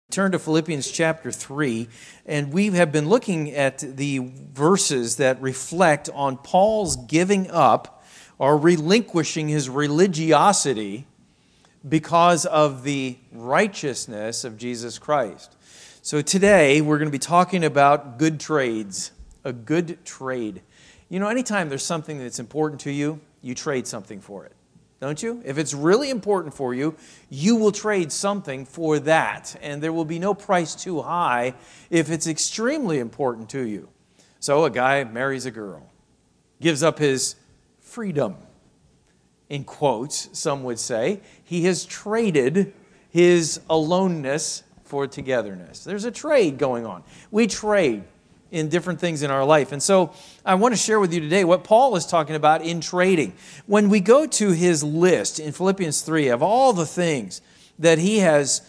Turn to Philippians chapter 3, and we have been looking at the verses that reflect on Paul's giving up or relinquishing his religiosity because of the righteousness of Jesus Christ. So today we're going to be talking about good trades, a good trade. You know, anytime there's something that's important to you, you trade something for it. Don't you? If it's really important for you, you will trade something for that. And there will be no price too high if it's extremely important to you. So a guy marries a girl, gives up his freedom, in quotes, some would say. He has traded his aloneness for togetherness. There's a trade going on. We trade in different things in our life. And so I want to share with you today what Paul is talking about in trading. When we go to his list in Philippians 3 of all the things that he has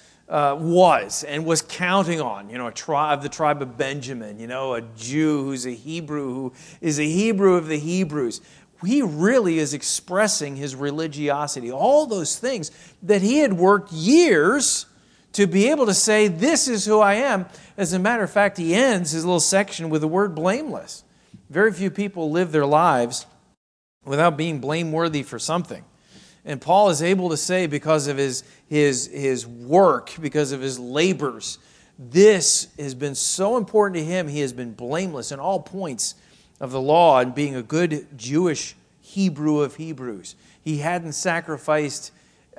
was counting on, the tribe of Benjamin, a Jew who's a Hebrew, who is a Hebrew of the Hebrews. He really is expressing his religiosity, all those things that he had worked years to be able to say, this is who I am. As a matter of fact, he ends his little section with the word blameless. Very few people live their lives without being blameworthy for something. And Paul is able to say, because of his work, because of his labors, this has been so important to him, he has been blameless in all points of the law and being a good Jewish Hebrew of Hebrews. He hadn't sacrificed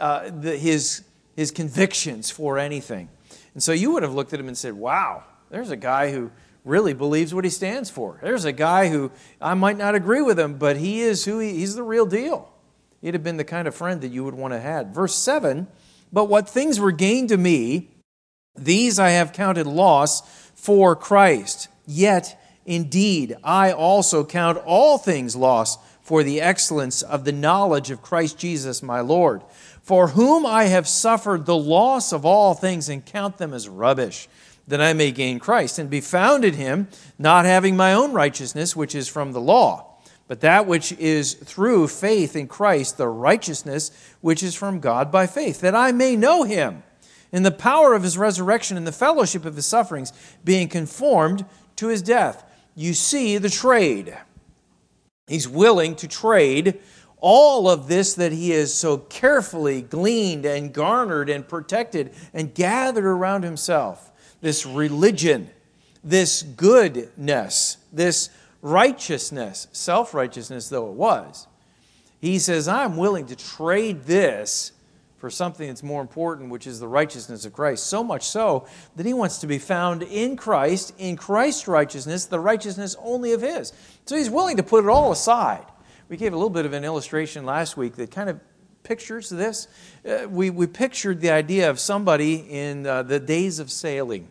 his convictions for anything. And so you would have looked at him and said, wow, there's a guy who really believes what he stands for. There's a guy who, I might not agree with him, but he's the real deal. He'd have been the kind of friend that you would want to have. Verse 7, but what things were gained to me, these I have counted loss for Christ. Yet, indeed, I also count all things loss for the excellence of the knowledge of Christ Jesus my Lord, for whom I have suffered the loss of all things and count them as rubbish, that I may gain Christ and be found in him, not having my own righteousness, which is from the law, but that which is through faith in Christ, the righteousness which is from God by faith, that I may know him in the power of his resurrection and the fellowship of his sufferings, being conformed to his death. You see the trade. He's willing to trade all of this that he has so carefully gleaned and garnered and protected and gathered around himself. This religion, this goodness, this righteousness, self-righteousness though it was. He says, I'm willing to trade this for something that's more important, which is the righteousness of Christ. So much so that he wants to be found in Christ's righteousness, the righteousness only of his. So he's willing to put it all aside. We gave a little bit of an illustration last week that kind of pictures this. We pictured the idea of somebody in the days of sailing,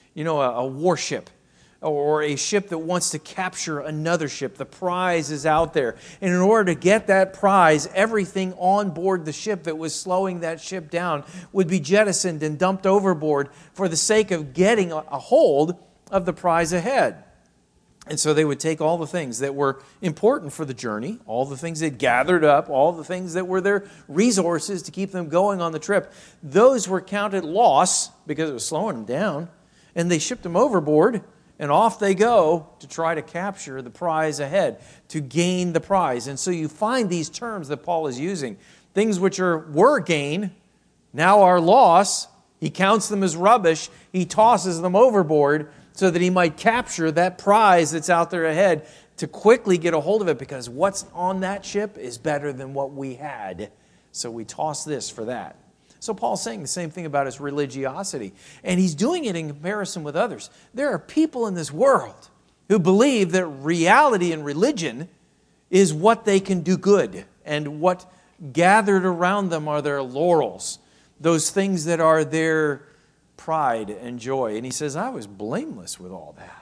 a warship or a ship that wants to capture another ship. The prize is out there. And in order to get that prize, everything on board the ship that was slowing that ship down would be jettisoned and dumped overboard for the sake of getting a hold of the prize ahead. And so they would take all the things that were important for the journey, all the things they'd gathered up, all the things that were their resources to keep them going on the trip. Those were counted loss because it was slowing them down. And they shipped them overboard, and off they go to try to capture the prize ahead, to gain the prize. And so you find these terms that Paul is using. Things which were gain, now are loss. He counts them as rubbish. He tosses them overboard so that he might capture that prize that's out there ahead to quickly get a hold of it, because what's on that ship is better than what we had. So we toss this for that. So Paul's saying the same thing about his religiosity. And he's doing it in comparison with others. There are people in this world who believe that reality and religion is what they can do good, and what gathered around them are their laurels, those things that are their pride and joy. And he says, I was blameless with all that.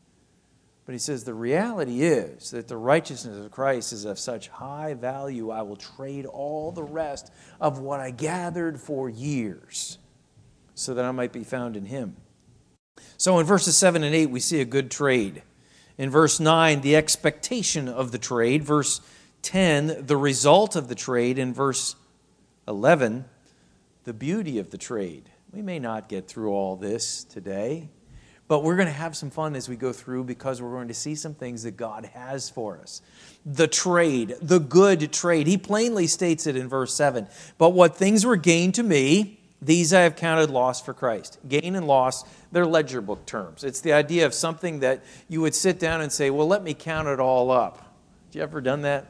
But he says, the reality is that the righteousness of Christ is of such high value, I will trade all the rest of what I gathered for years so that I might be found in him. So in verses 7 and 8, we see a good trade. In verse 9, the expectation of the trade. Verse 10, the result of the trade. In verse 11, the beauty of the trade. We may not get through all this today, but we're going to have some fun as we go through because we're going to see some things that God has for us. The trade, the good trade. He plainly states it in verse 7. But what things were gained to me, these I have counted loss for Christ. Gain and loss, they're ledger book terms. It's the idea of something that you would sit down and say, well, let me count it all up. Have you ever done that?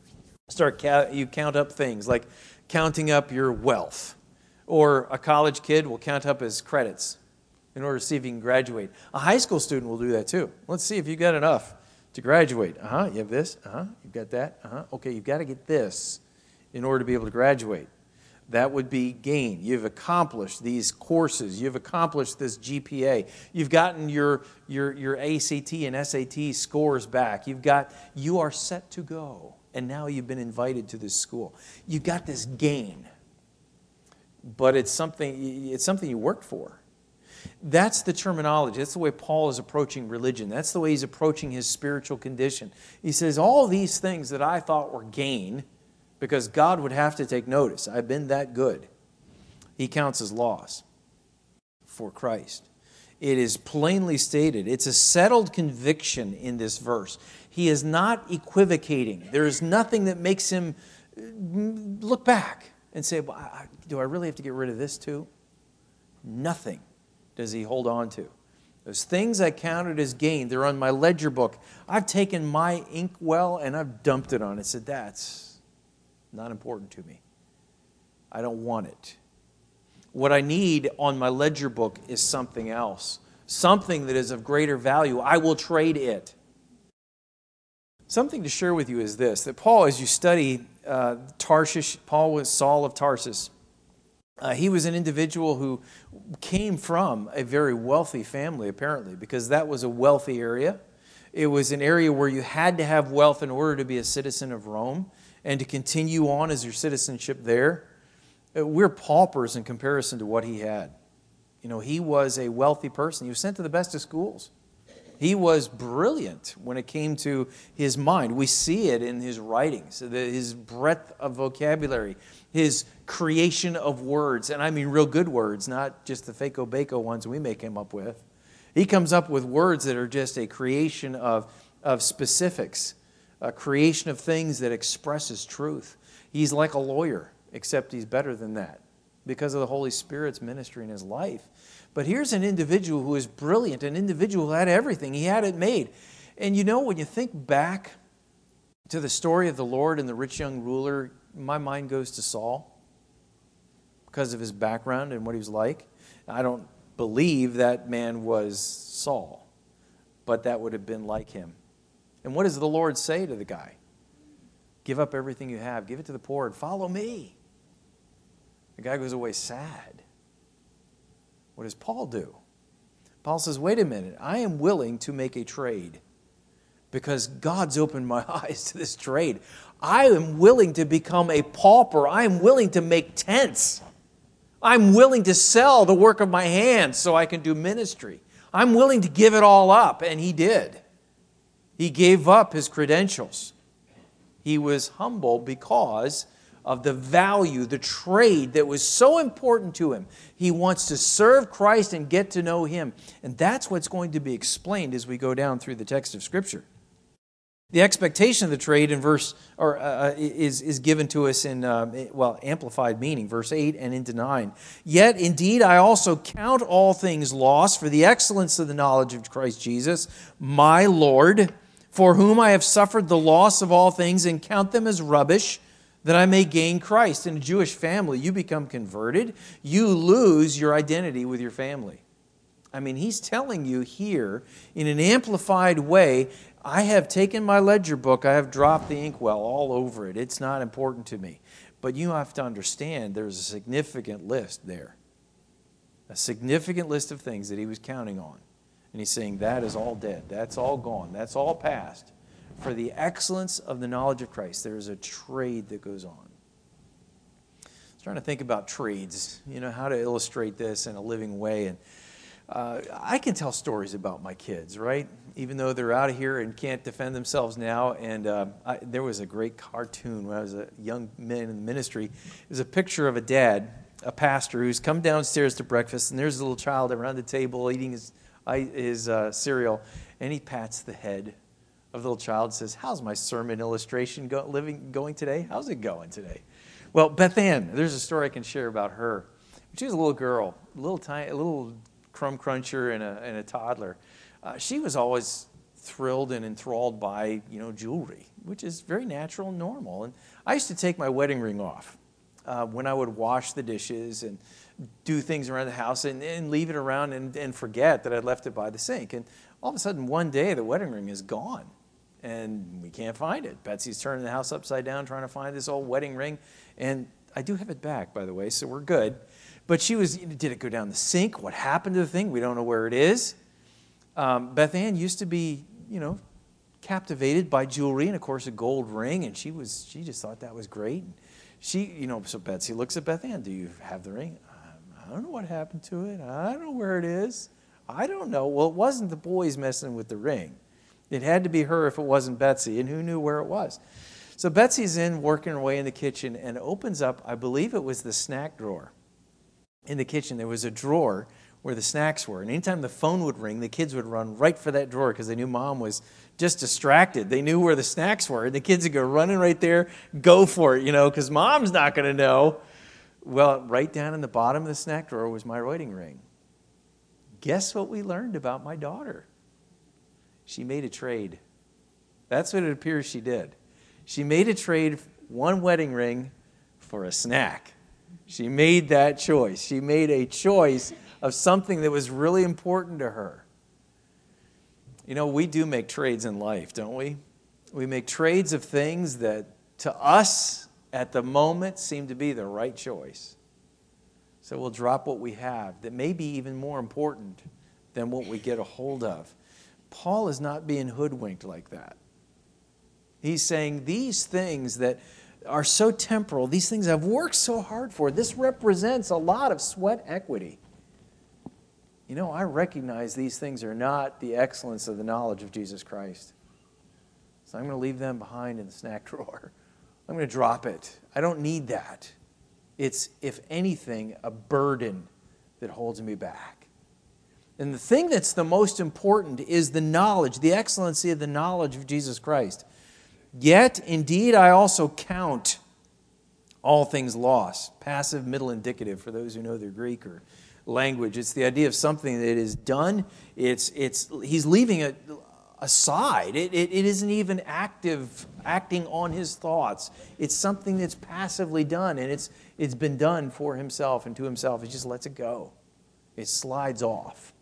You count up things like counting up your wealth. Or a college kid will count up his credits in order to see if he can graduate. A high school student will do that too. Let's see if you got enough to graduate. You have this. You've got that. Okay, you've got to get this in order to be able to graduate. That would be gain. You've accomplished these courses. You've accomplished this GPA. You've gotten your ACT and SAT scores back. You are set to go. And now you've been invited to this school. You've got this gain. But it's something you worked for. That's the terminology. That's the way Paul is approaching religion. That's the way he's approaching his spiritual condition. He says, all these things that I thought were gain, because God would have to take notice. I've been that good. He counts as loss for Christ. It is plainly stated. It's a settled conviction in this verse. He is not equivocating. There is nothing that makes him look back and say, well, do I really have to get rid of this too? Nothing does he hold on to. Those things I counted as gain, they're on my ledger book. I've taken my inkwell and I've dumped it on it. Said, that's not important to me. I don't want it. What I need on my ledger book is something else. Something that is of greater value. I will trade it. Something to share with you is this, that Paul, as you study Tarshish, Paul was Saul of Tarsus. He was an individual who came from a very wealthy family, apparently, because that was a wealthy area. It was an area where you had to have wealth in order to be a citizen of Rome and to continue on as your citizenship there. We're paupers in comparison to what he had. You know, he was a wealthy person. He was sent to the best of schools. He was brilliant when it came to his mind. We see it in his writings, his breadth of vocabulary, his creation of words, and I mean real good words, not just the fako-bako ones we may come up with. He comes up with words that are just a creation of specifics, a creation of things that expresses truth. He's like a lawyer, except he's better than that because of the Holy Spirit's ministry in his life. But here's an individual who is brilliant, an individual who had everything. He had it made. And you know, when you think back to the story of the Lord and the rich young ruler, my mind goes to Saul because of his background and what he was like. I don't believe that man was Saul, but that would have been like him. And what does the Lord say to the guy? Give up everything you have, give it to the poor, and follow me. The guy goes away sad. What does Paul do? Paul says, wait a minute, I am willing to make a trade because God's opened my eyes to this trade. I am willing to become a pauper. I am willing to make tents. I'm willing to sell the work of my hands so I can do ministry. I'm willing to give it all up, and he did. He gave up his credentials. He was humble because of the value, the trade that was so important to him. He wants to serve Christ and get to know him. And that's what's going to be explained as we go down through the text of Scripture. The expectation of the trade in is given to us in, amplified meaning, verse 8 and into 9. Yet, indeed, I also count all things lost for the excellence of the knowledge of Christ Jesus, my Lord, for whom I have suffered the loss of all things and count them as rubbish, that I may gain Christ. In a Jewish family, you become converted, you lose your identity with your family. I mean, he's telling you here in an amplified way, I have taken my ledger book, I have dropped the inkwell all over it. It's not important to me. But you have to understand there's a significant list there. A significant list of things that he was counting on. And he's saying that is all dead. That's all gone. That's all past. For the excellence of the knowledge of Christ, there is a trade that goes on. I was trying to think about trades, how to illustrate this in a living way. And I can tell stories about my kids, right? Even though they're out of here and can't defend themselves now. And there was a great cartoon when I was a young man in the ministry. It was a picture of a dad a pastor who's come downstairs to breakfast, and there's a little child around the table eating his cereal, and he pats the head of the little child and says, "How's my sermon illustration going today? How's it going today?" Well, Beth Ann, there's a story I can share about her. She was a little girl, a little crumb cruncher and a toddler. She was always thrilled and enthralled by, jewelry, which is very natural and normal. And I used to take my wedding ring off when I would wash the dishes and do things around the house and leave it around and forget that I'd left it by the sink. And all of a sudden, one day, the wedding ring is gone, and we can't find it. Betsy's turning the house upside down trying to find this old wedding ring, and I do have it back, by the way, so we're good. But did it go down the sink? What happened to the thing? We don't know where it is. Beth Ann used to be, captivated by jewelry and, of course, a gold ring, and she just thought that was great. So Betsy looks at Beth Ann. "Do you have the ring?" "I don't know what happened to it. I don't know where it is. I don't know." Well, it wasn't the boys messing with the ring. It had to be her if it wasn't Betsy, and who knew where it was? So Betsy's working her way in the kitchen and opens up, I believe it was the snack drawer. In the kitchen, there was a drawer where the snacks were. And anytime the phone would ring, the kids would run right for that drawer because they knew Mom was just distracted. They knew where the snacks were. And the kids would go running right there, go for it, because Mom's not going to know. Well, right down in the bottom of the snack drawer was my wedding ring. Guess what we learned about my daughter? She made a trade. That's what it appears she did. She made a trade, one wedding ring for a snack. She made that choice. She made a choice of something that was really important to her. We do make trades in life, don't we? We make trades of things that to us at the moment seem to be the right choice. So we'll drop what we have that may be even more important than what we get a hold of. Paul is not being hoodwinked like that. He's saying these things that are so temporal, these things I've worked so hard for, this represents a lot of sweat equity. I recognize these things are not the excellence of the knowledge of Jesus Christ. So I'm going to leave them behind in the snack drawer. I'm going to drop it. I don't need that. It's, if anything, a burden that holds me back. And the thing that's the most important is the knowledge, the excellency of the knowledge of Jesus Christ. "Yet, indeed, I also count all things lost." Passive, middle indicative for those who know their Greek or language. It's the idea of something that is done. He's leaving it aside. It isn't even acting on his thoughts. It's something that's passively done, and it's been done for himself and to himself. He just lets it go. It slides off.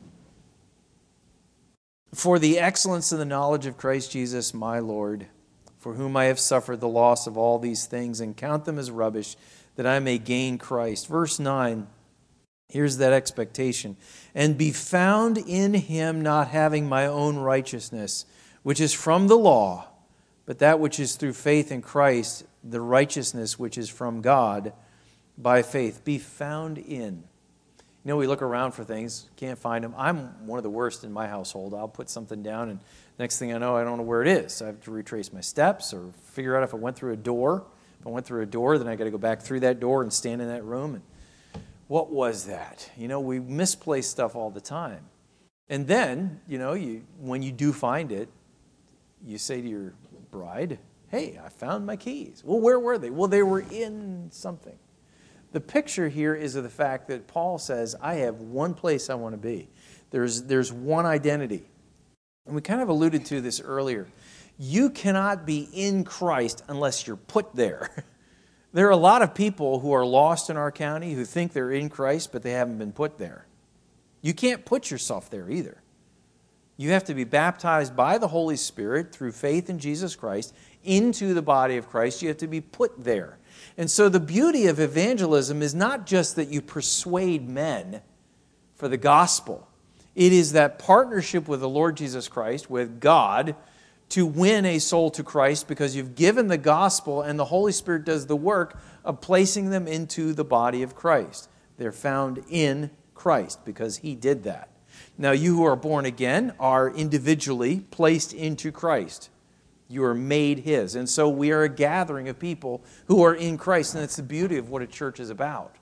"For the excellence of the knowledge of Christ Jesus, my Lord, for whom I have suffered the loss of all these things, and count them as rubbish, that I may gain Christ." Verse 9, here's that expectation. "And be found in him, not having my own righteousness, which is from the law, but that which is through faith in Christ, the righteousness which is from God by faith." Be found in. We look around for things, can't find them. I'm one of the worst in my household. I'll put something down, and next thing I know, I don't know where it is. I have to retrace my steps or figure out if I went through a door. If I went through a door, then I got to go back through that door and stand in that room. And what was that? We misplace stuff all the time. And then, when you do find it, you say to your bride, "Hey, I found my keys." "Well, where were they?" "Well, they were in something." The picture here is of the fact that Paul says, I have one place I want to be. There's one identity. And we kind of alluded to this earlier. You cannot be in Christ unless you're put there. There are a lot of people who are lost in our county who think they're in Christ, but they haven't been put there. You can't put yourself there either. You have to be baptized by the Holy Spirit through faith in Jesus Christ into the body of Christ. You have to be put there. And so the beauty of evangelism is not just that you persuade men for the gospel. It is that partnership with the Lord Jesus Christ, with God, to win a soul to Christ because you've given the gospel and the Holy Spirit does the work of placing them into the body of Christ. They're found in Christ because He did that. Now, you who are born again are individually placed into Christ. You are made His. And so we are a gathering of people who are in Christ, and that's the beauty of what a church is about.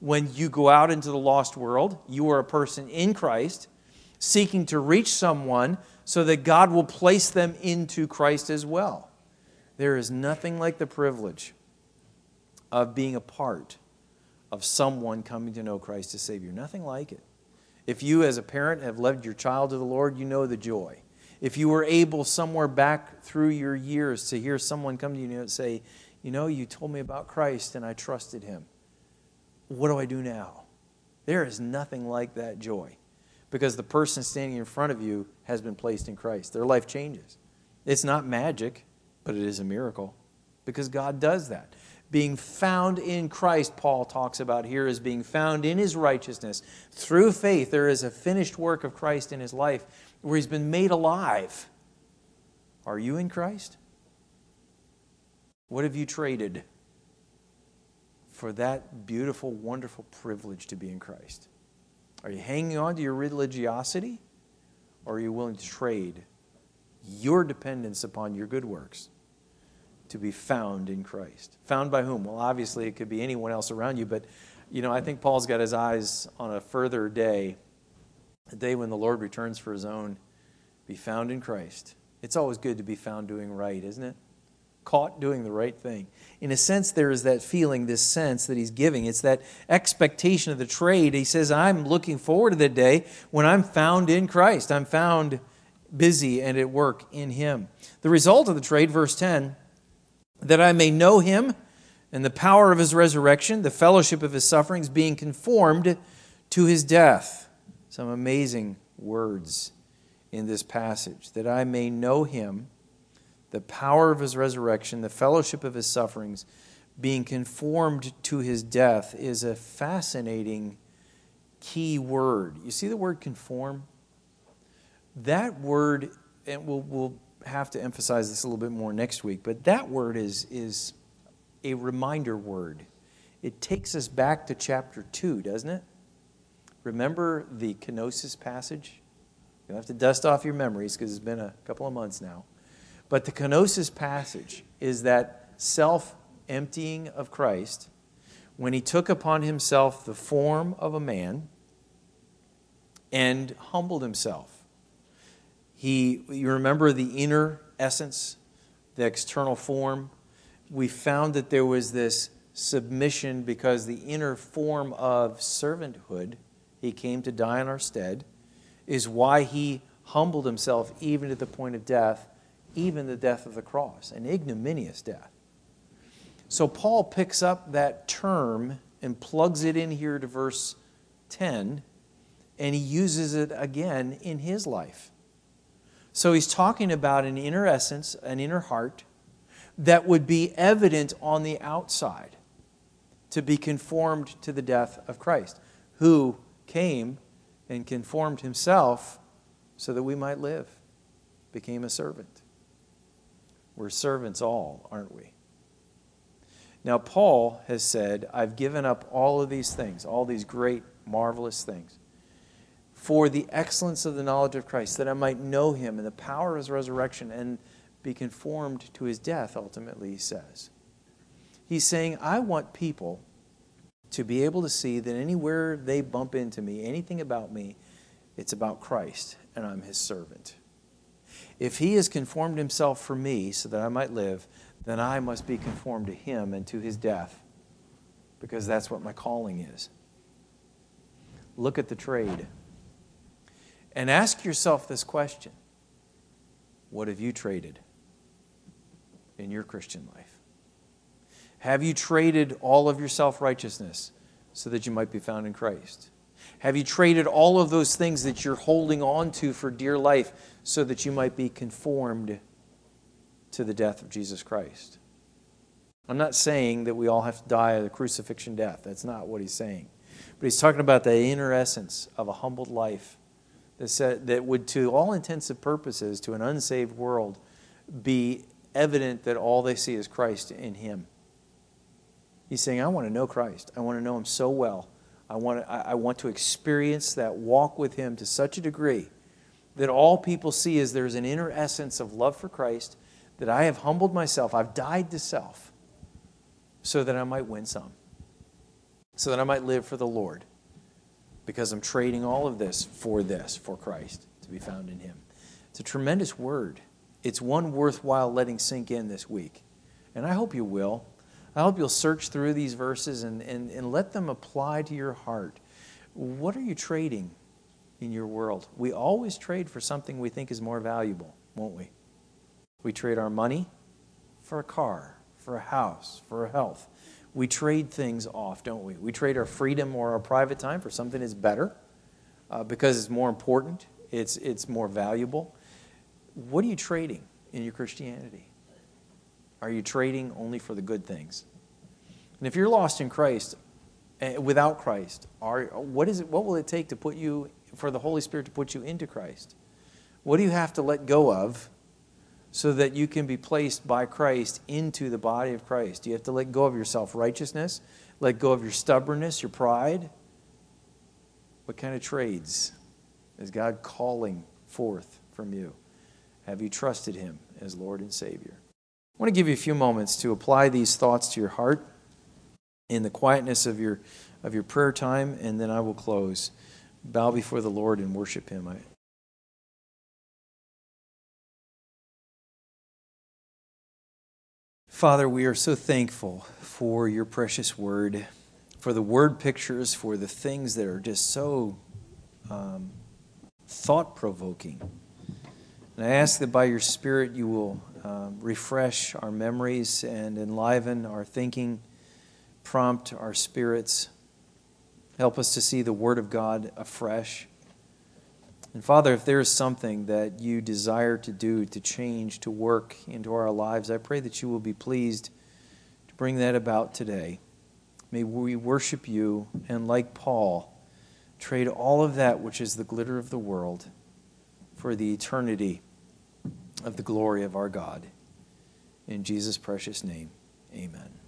when you go out into the lost world. You are a person in Christ, seeking to reach someone so that God will place them into Christ as well. There is nothing like the privilege of being a part of someone coming to know Christ as Savior. Nothing like it. If you as a parent have led your child to the Lord, you know the joy. If you were able somewhere back through your years to hear someone come to you and say, you told me about Christ and I trusted Him. What do I do now? There is nothing like that joy, because the person standing in front of you has been placed in Christ. Their life changes. It's not magic, but it is a miracle, because God does that. Being found in Christ, Paul talks about here, as being found in His righteousness. Through faith, there is a finished work of Christ in his life where he's been made alive. Are you in Christ? What have you traded for that beautiful, wonderful privilege to be in Christ? Are you hanging on to your religiosity, or are you willing to trade your dependence upon your good works to be found in Christ? Found by whom? Well, obviously it could be anyone else around you, but I think Paul's got his eyes on a further day, a day when the Lord returns for His own. Be found in Christ. It's always good to be found doing right, isn't it? Caught doing the right thing. In a sense, there is that feeling, this sense that he's giving. It's that expectation of the trade. He says, I'm looking forward to the day when I'm found in Christ. I'm found busy and at work in Him. The result of the trade, verse 10, that I may know Him and the power of His resurrection, the fellowship of His sufferings, being conformed to His death. Some amazing words in this passage. That I may know Him, the power of His resurrection, the fellowship of His sufferings, being conformed to His death, is a fascinating key word. You see the word conform? That word, and we'll have to emphasize this a little bit more next week, but that word is a reminder word. It takes us back to chapter 2, doesn't it? Remember the kenosis passage? You'll have to dust off your memories because it's been a couple of months now. But the kenosis passage is that self-emptying of Christ when He took upon Himself the form of a man and humbled Himself. You remember the inner essence, the external form. We found that there was this submission because the inner form of servanthood, He came to die in our stead, is why He humbled Himself even to the point of death, even the death of the cross, an ignominious death. So Paul picks up that term and plugs it in here to verse 10, and he uses it again in his life. So he's talking about an inner essence, an inner heart, that would be evident on the outside to be conformed to the death of Christ, who came and conformed Himself so that we might live, became a servant. We're servants all, aren't we? Now, Paul has said, I've given up all of these things, all these great, marvelous things, for the excellence of the knowledge of Christ, that I might know Him and the power of His resurrection and be conformed to His death, ultimately, he says. He's saying, I want people to be able to see that anywhere they bump into me, anything about me, it's about Christ, and I'm His servant. If He has conformed Himself for me so that I might live, then I must be conformed to Him and to His death, because that's what my calling is. Look at the trade. And ask yourself this question. What have you traded in your Christian life? Have you traded all of your self-righteousness so that you might be found in Christ? Have you traded all of those things that you're holding on to for dear life so that you might be conformed to the death of Jesus Christ? I'm not saying that we all have to die a crucifixion death. That's not what he's saying. But he's talking about the inner essence of a humbled life that would, to all intents and purposes, to an unsaved world, be evident that all they see is Christ in Him. He's saying, I want to know Christ. I want to know Him so well. I want to experience that walk with Him to such a degree that all people see is there's an inner essence of love for Christ, that I have humbled myself. I've died to self so that I might win some. so that I might live for the Lord, because I'm trading all of this, for Christ, to be found in Him. It's a tremendous word. It's one worthwhile letting sink in this week. And I hope you will. I hope you'll search through these verses and let them apply to your heart. What are you trading in your world? We always trade for something we think is more valuable, won't we? We trade our money for a car, for a house, for health. We trade things off, don't we? We trade our freedom or our private time for something that's better because it's more important, it's more valuable. What are you trading in your Christianity? Are you trading only for the good things? And if you're lost in Christ, without Christ, what will it take to put you, for the Holy Spirit to put you into Christ? What do you have to let go of so that you can be placed by Christ into the body of Christ? Do you have to let go of your self-righteousness, let go of your stubbornness, your pride? What kind of trades is God calling forth from you? Have you trusted Him as Lord and Savior? I want to give you a few moments to apply these thoughts to your heart in the quietness of your prayer time, and then I will close. Bow before the Lord and worship Him. Father, we are so thankful for your precious word, for the word pictures, for the things that are just so thought-provoking. And I ask that by your Spirit you will refresh our memories and enliven our thinking, prompt our spirits, help us to see the Word of God afresh. And Father, if there is something that you desire to do, to change, to work into our lives, I pray that you will be pleased to bring that about today. May we worship you and, like Paul, trade all of that which is the glitter of the world for the eternity of the glory of our God. In Jesus' precious name, amen.